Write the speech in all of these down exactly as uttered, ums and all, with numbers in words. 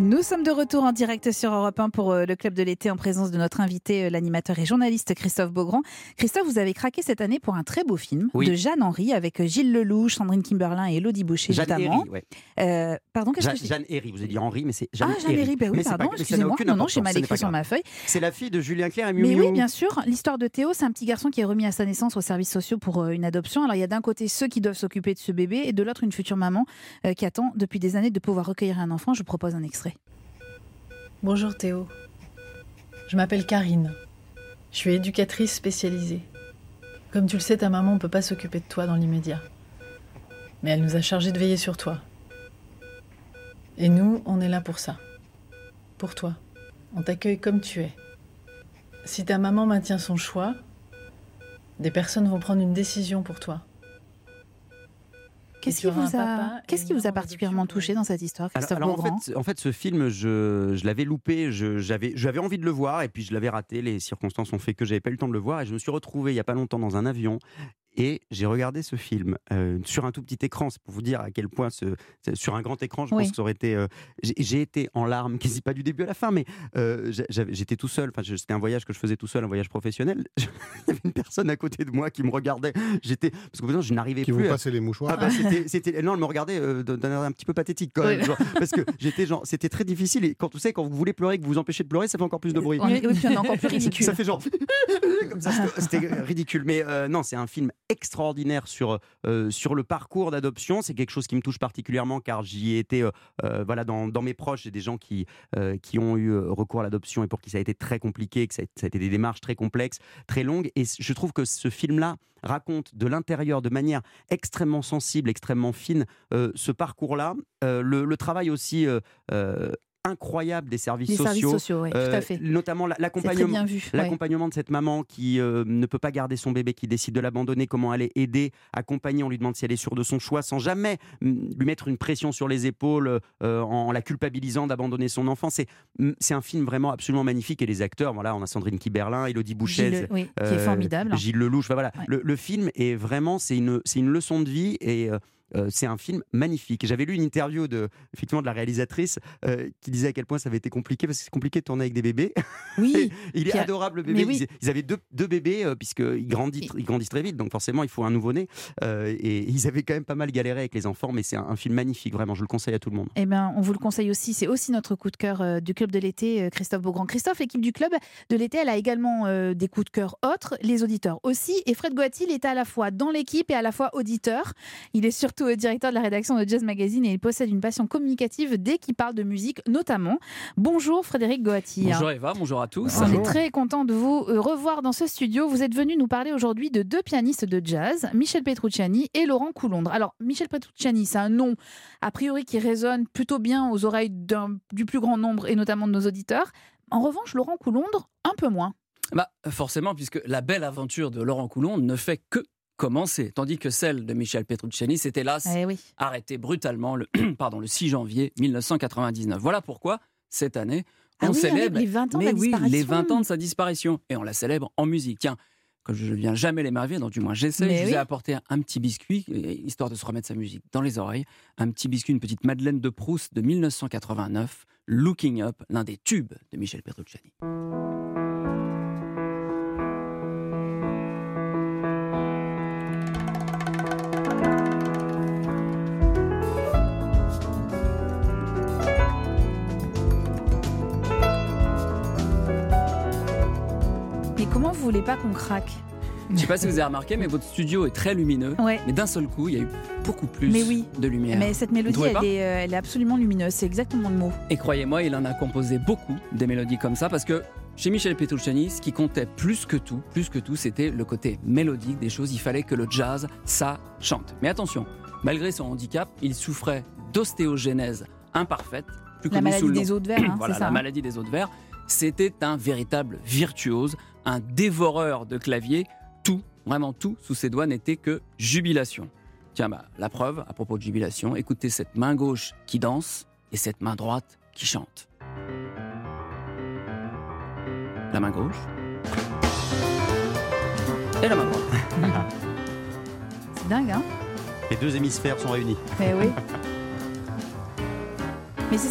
Nous sommes de retour en direct sur Europe un pour le Club de l'été en présence de notre invité, l'animateur et journaliste Christophe Beaugrand. Christophe, vous avez craqué cette année pour un très beau film oui. de Jeanne Henry avec Gilles Lelouch, Sandrine Kimberlin et Élodie Boucher Jeanne notamment. Herry, ouais. euh, pardon, qu'est-ce Jeanne, que je... Jeanne Herry, vous avez dit Henry, mais c'est Jeanne Ah, Jeanne Herry, ben oui, mais pardon, pas, excusez-moi. Non, non, j'ai mal écrit sur ma feuille. C'est la fille de Julien Clerc et Miu Mais Miu. oui, bien sûr. L'histoire de Théo, c'est un petit garçon qui est remis à sa naissance aux services sociaux pour une adoption. Alors, il y a d'un côté ceux qui doivent s'occuper de ce bébé et de l'autre une future maman euh, qui attend depuis des années de pouvoir recueillir un enfant. Je vous propose un extrait. Bonjour Théo, je m'appelle Karine, je suis éducatrice spécialisée. Comme tu le sais, ta maman ne peut pas s'occuper de toi dans l'immédiat. Mais elle nous a chargés de veiller sur toi. Et nous, on est là pour ça. Pour toi. On t'accueille comme tu es. Si ta maman maintient son choix, des personnes vont prendre une décision pour toi. Qu'est-ce qui, vous a... Qu'est-ce qui vous a particulièrement touché dans cette histoire, Christophe alors, alors Beaugrand ? en, fait, en fait, ce film, je, je l'avais loupé, je, j'avais, j'avais envie de le voir et puis je l'avais raté. Les circonstances ont fait que j'avais pas eu le temps de le voir et je me suis retrouvé il y a pas longtemps dans un avion. Et j'ai regardé ce film euh, sur un tout petit écran, c'est pour vous dire à quel point ce, sur un grand écran, je oui. pense que ça aurait été. Euh, j'ai, j'ai été en larmes, quasi pas du début à la fin, mais euh, j'étais tout seul. Enfin, c'était un voyage que je faisais tout seul, un voyage professionnel. Il y avait une personne à côté de moi qui me regardait. J'étais parce que maintenant je n'arrivais qui plus. Qui vous à... passait les mouchoirs. Ah bah, c'était, c'était, non, elle me regardait euh, d'un air un petit peu pathétique quand même, oui. genre, parce que j'étais genre, c'était très difficile. Et quand vous savez, quand vous voulez pleurer, que vous vous empêchez de pleurer, ça fait encore plus de bruit. Oui, oui, puis on est encore plus ridicule. Ça fait genre comme ça. C'était ridicule, mais euh, non, c'est un film extraordinaire. Sur, euh, sur le parcours d'adoption, c'est quelque chose qui me touche particulièrement car j'y ai été, euh, euh, voilà, dans, dans mes proches, j'ai des gens qui, euh, qui ont eu recours à l'adoption et pour qui ça a été très compliqué, que ça a, ça a été des démarches très complexes, très longues, et je trouve que ce film-là raconte de l'intérieur, de manière extrêmement sensible, extrêmement fine, euh, ce parcours-là, euh, le, le travail aussi... Euh, euh, incroyable des services les sociaux, services sociaux oui, euh, tout à fait. Notamment l'accompagnement, l'accompagnement ouais. de cette maman qui euh, ne peut pas garder son bébé, qui décide de l'abandonner, comment aller aider, accompagner, on lui demande si elle est sûre de son choix, sans jamais m- lui mettre une pression sur les épaules, euh, en la culpabilisant d'abandonner son enfant. C'est, c'est un film vraiment absolument magnifique et les acteurs, voilà, on a Sandrine Kimberlin, Élodie Boucher, Gilles, oui, euh, qui est formidable. Gilles Lelouch, voilà. Ouais. Le, le film est vraiment, c'est une, c'est une leçon de vie et euh, Euh, c'est un film magnifique. J'avais lu une interview de, effectivement, de la réalisatrice euh, qui disait à quel point ça avait été compliqué parce que c'est compliqué de tourner avec des bébés. Oui. Il est a... adorable le bébé. Oui. Ils, ils avaient deux, deux bébés euh, puisqu'ils grandissent, ils grandissent très vite, donc forcément il faut un nouveau-né. Euh, et ils avaient quand même pas mal galéré avec les enfants, mais c'est un, un film magnifique, vraiment. Je le conseille à tout le monde. Eh ben, on vous le conseille aussi. C'est aussi notre coup de cœur euh, du Club de l'été, euh, Christophe Beaugrand. Christophe, l'équipe du Club de l'été, elle a également euh, des coups de cœur autres, les auditeurs aussi. Et Fred Goati, il est à la fois dans l'équipe et à la fois auditeur. Il est surtout euh, directeur de la rédaction de Jazz Magazine et il possède une passion communicative dès qu'il parle de musique notamment. Bonjour Frédéric Goati. Bonjour Eva, bonjour à tous. On est très content de vous revoir dans ce studio. Vous êtes venu nous parler aujourd'hui de deux pianistes de jazz, Michel Petrucciani et Laurent Coulondre. Alors Michel Petrucciani, c'est un nom a priori qui résonne plutôt bien aux oreilles d'un, du plus grand nombre et notamment de nos auditeurs. En revanche, Laurent Coulondre, un peu moins. Bah, forcément, puisque la belle aventure de Laurent Coulondre ne fait que commencer, tandis que celle de Michel Petrucciani s'est hélas eh oui. arrêtée brutalement le, pardon, le six janvier mille neuf cent quatre-vingt-dix-neuf. Voilà pourquoi, cette année, on ah oui, célèbre les vingt ans mais de oui, disparition. les vingt ans de sa disparition. Et on la célèbre en musique. Tiens, que je ne viens jamais l'émerveiller, donc du moins j'essaie, mais je oui. vous ai apporté un, un petit biscuit, histoire de se remettre sa musique dans les oreilles. Un petit biscuit, une petite Madeleine de Proust de mille neuf cent quatre-vingt-neuf, Looking Up, l'un des tubes de Michel Petrucciani. Comment vous voulez pas qu'on craque ? Je ne sais pas si vous avez remarqué, mais votre studio est très lumineux. Ouais. Mais d'un seul coup, il y a eu beaucoup plus mais oui. de lumière. Mais cette mélodie, elle est, euh, elle est absolument lumineuse. C'est exactement le mot. Et croyez-moi, il en a composé beaucoup des mélodies comme ça, parce que chez Michel Petrucciani, ce qui comptait plus que tout, plus que tout, c'était le côté mélodique des choses. Il fallait que le jazz, ça chante. Mais attention, malgré son handicap, il souffrait d'ostéogenèse imparfaite, plus la connue sous le nom. maladie des os de verre. Hein, voilà, c'est ça, la hein. maladie des os de verre. C'était un véritable virtuose, un dévoreur de clavier. Tout, vraiment tout, sous ses doigts n'était que jubilation. Tiens, bah, la preuve, à propos de jubilation, écoutez cette main gauche qui danse et cette main droite qui chante. La main gauche et la main droite. C'est dingue, hein ? Les deux hémisphères sont réunis. Mais oui. Mais c'est ça qui me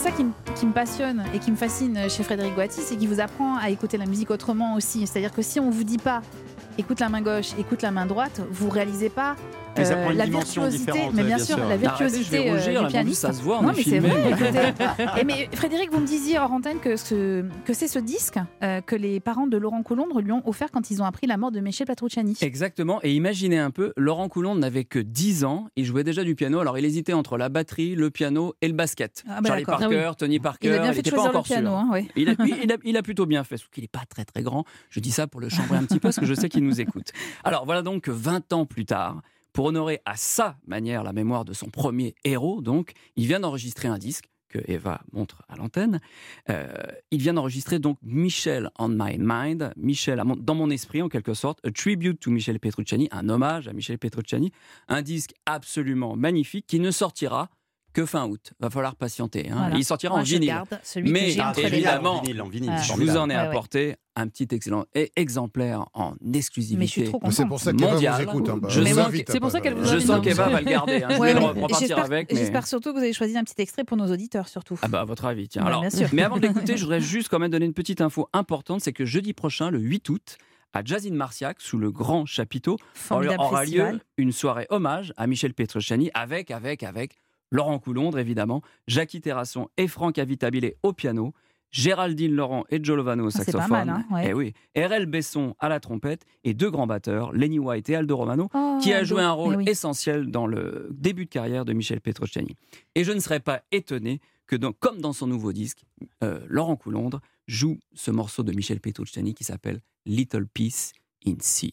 qui me passionne et qui me fascine chez Frédéric Goati, c'est qu'il vous apprend à écouter la musique autrement aussi. C'est-à-dire que si on vous dit pas écoute la main gauche, écoute la main droite, vous réalisez pas Mais ça euh, prend une la dimension virtuosité. différente, Mais bien, bien sûr, sûr. la Arrêtez, virtuosité je vais rougir, euh, là, du mais pianiste. ça se voit, on non, est mais c'est filmé. vrai. Écoutez. Et mais Frédéric, vous me disiez hors antenne que, ce, que c'est ce disque euh, que les parents de Laurent Coulondre lui ont offert quand ils ont appris la mort de Michel Petrucciani. Exactement, et imaginez un peu, Laurent Coulondre n'avait que dix ans, il jouait déjà du piano, alors il hésitait entre la batterie, le piano et le basket. Ah bah Charlie d'accord. Parker, Ah oui. Tony Parker, Il a bien fait de n'était pas choisir le encore piano. sûr. Hein, oui. Il a, il, a, il a plutôt bien fait, sauf qu'il n'est pas très très grand. Je dis ça pour le chambrer un petit peu, parce que je sais qu'il nous écoute. Alors voilà donc que vingt ans plus tard, pour honorer à sa manière la mémoire de son premier héros, donc, il vient d'enregistrer un disque que Eva montre à l'antenne. Euh, il vient d'enregistrer donc Michel on My Mind, Michel dans mon esprit en quelque sorte, a tribute to Michel Petrucciani, un hommage à Michel Petrucciani, un disque absolument magnifique qui ne sortira que fin août. Va falloir patienter. Hein. Voilà. Il sortira Moi, en je vinyle. garde celui Mais que j'ai Ah, entre très les bien, mains. évidemment, en vinyle, en vinyle, Ah. c'est Je vous en ai formidable. Ouais, ouais. apporté un petit excellent e- exemplaire en exclusivité. Mais je suis trop Mais c'est contente. pour ça qu'Eva Mondial. vous écoute. Hein, bah, Je on vous sens invite, que- c'est pour hein, ça qu'elle bah, vous Je invite. sens Non, qu'Eva mais- va le garder. Hein. Je Ouais, vais le ouais. repartir J'espère- avec. Mais... J'espère surtout que vous avez choisi un petit extrait pour nos auditeurs, surtout. Ah bah à votre avis, tiens. Ouais, Alors, bien sûr. mais avant de l'écouter, je voudrais juste quand même donner une petite info importante, c'est que jeudi prochain, le huit août, à Jazz in Marciac, sous le grand chapiteau, Formidable aura festival. lieu une soirée hommage à Michel Petrucciani avec, avec, avec Laurent Coulondre, évidemment, Jackie Terrasson et Franck Avitabile au piano, Géraldine Laurent et Joe Lovano au Ah, c'est pas saxophone, mal, hein, ouais. et oui, R L Besson à la trompette et deux grands batteurs, Lenny White et Aldo Romano, Oh, qui a Aldo. joué un rôle Eh oui. essentiel dans le début de carrière de Michel Petrucciani. Et je ne serais pas étonné que, dans- comme dans son nouveau disque, euh, Laurent Coulondre joue ce morceau de Michel Petrucciani qui s'appelle Little Peace in C.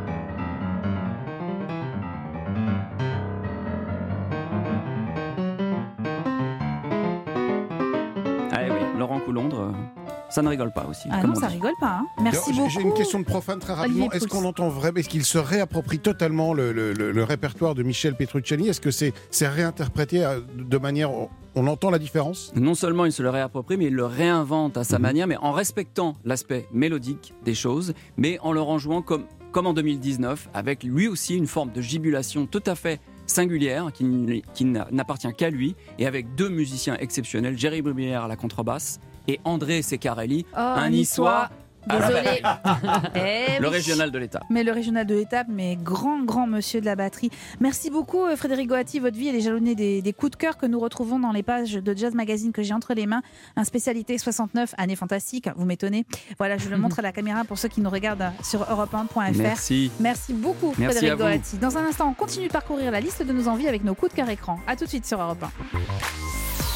Ah oui, Laurent Coulondre, euh, ça ne rigole pas aussi. Ah comme non, on ça dit. rigole pas. Hein. Merci J'ai- beaucoup. J'ai une question de profane très rapidement. Olivier Est-ce Pouls. qu'on entend vraiment, est-ce qu'il se réapproprie totalement le, le- le- le répertoire de Michel Petrucciani? Est-ce que c'est c'est réinterprété à- de manière, on, on entend la différence? Non seulement il se le réapproprie, mais il le réinvente à sa Mhm. manière, mais en respectant l'aspect mélodique des choses, mais en le renjouant comme, comme en deux mille dix-neuf, avec lui aussi une forme de gibulation tout à fait singulière, qui, n- qui n'a- n'appartient qu'à lui, et avec deux musiciens exceptionnels, Jerry Brumière à la contrebasse et André Secarelli, Oh, un niçois. niçois à la Désolé. Eh le oui. régional de l'État. Mais le régional de l'étape, mais grand, grand monsieur de la batterie. Merci beaucoup, euh, Frédéric Goati. Votre vie, elle est jalonnée des, des coups de cœur que nous retrouvons dans les pages de Jazz Magazine que j'ai entre les mains. Un spécialité soixante-neuf, année fantastique, vous m'étonnez. Voilà, je le montre à la caméra pour ceux qui nous regardent sur europe un point f r. Merci. Merci beaucoup, Merci Frédéric à vous. Goati. Dans un instant, on continue de parcourir la liste de nos envies avec nos coups de cœur écran. A tout de suite sur Europe un.